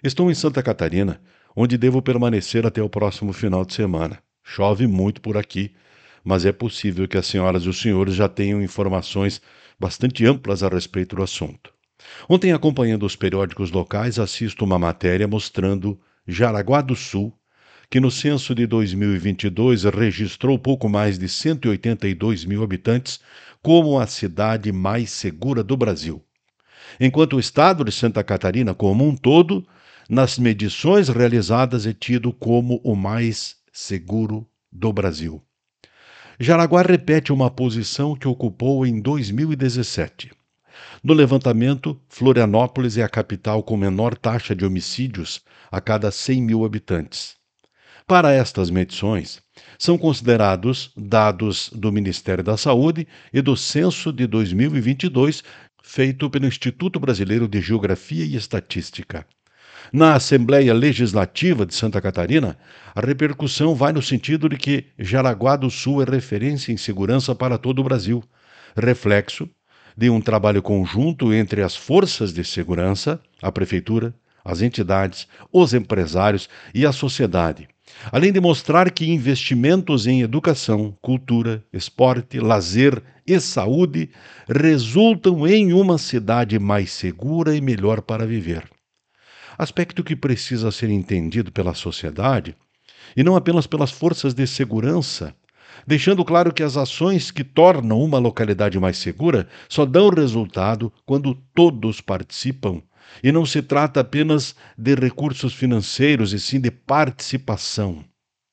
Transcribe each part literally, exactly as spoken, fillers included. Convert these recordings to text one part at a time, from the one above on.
Estou em Santa Catarina, onde devo permanecer até o próximo final de semana. Chove muito por aqui, mas é possível que as senhoras e os senhores já tenham informações bastante amplas a respeito do assunto. Ontem, acompanhando os periódicos locais, assisto uma matéria mostrando Jaraguá do Sul, que no censo de dois mil e vinte e dois registrou pouco mais de cento e oitenta e dois mil habitantes, como a cidade mais segura do Brasil. Enquanto o estado de Santa Catarina, como um todo, nas medições realizadas, é tido como o mais seguro do Brasil. Jaraguá repete uma posição que ocupou em dois mil e dezessete. No levantamento, Florianópolis é a capital com menor taxa de homicídios a cada cem mil habitantes. Para estas medições, são considerados dados do Ministério da Saúde e do Censo de dois mil e vinte e dois, feito pelo Instituto Brasileiro de Geografia e Estatística. Na Assembleia Legislativa de Santa Catarina, a repercussão vai no sentido de que Jaraguá do Sul é referência em segurança para todo o Brasil, reflexo de um trabalho conjunto entre as forças de segurança, a Prefeitura, as entidades, os empresários e a sociedade, além de mostrar que investimentos em educação, cultura, esporte, lazer e saúde resultam em uma cidade mais segura e melhor para viver. Aspecto que precisa ser entendido pela sociedade e não apenas pelas forças de segurança, deixando claro que as ações que tornam uma localidade mais segura só dão resultado quando todos participam. E não se trata apenas de recursos financeiros, e sim de participação.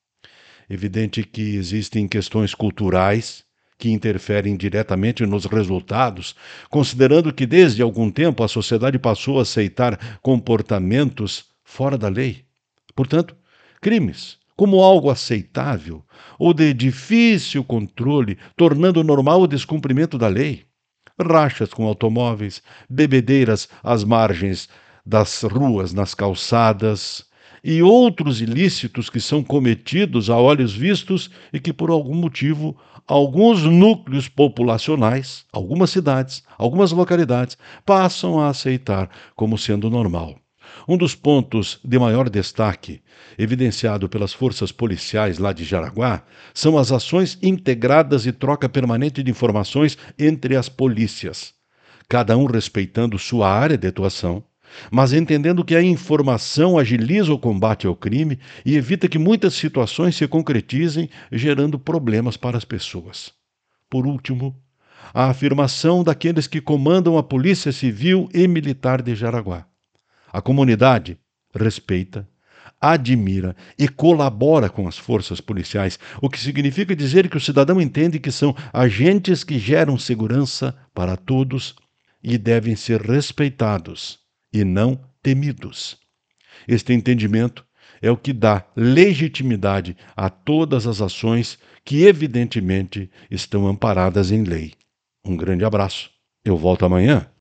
Evidente que existem questões culturais que interferem diretamente nos resultados, considerando que desde algum tempo a sociedade passou a aceitar comportamentos fora da lei. Portanto, crimes como algo aceitável ou de difícil controle, tornando normal o descumprimento da lei. Rachas com automóveis, bebedeiras às margens das ruas, nas calçadas, e outros ilícitos que são cometidos a olhos vistos e que, por algum motivo, alguns núcleos populacionais, algumas cidades, algumas localidades, passam a aceitar como sendo normal. Um dos pontos de maior destaque, evidenciado pelas forças policiais lá de Jaraguá, são as ações integradas e troca permanente de informações entre as polícias, cada um respeitando sua área de atuação, mas entendendo que a informação agiliza o combate ao crime e evita que muitas situações se concretizem, gerando problemas para as pessoas. Por último, a afirmação daqueles que comandam a Polícia Civil e Militar de Jaraguá. A comunidade respeita, admira e colabora com as forças policiais, o que significa dizer que o cidadão entende que são agentes que geram segurança para todos e devem ser respeitados e não temidos. Este entendimento é o que dá legitimidade a todas as ações que, evidentemente, estão amparadas em lei. Um grande abraço. Eu volto amanhã.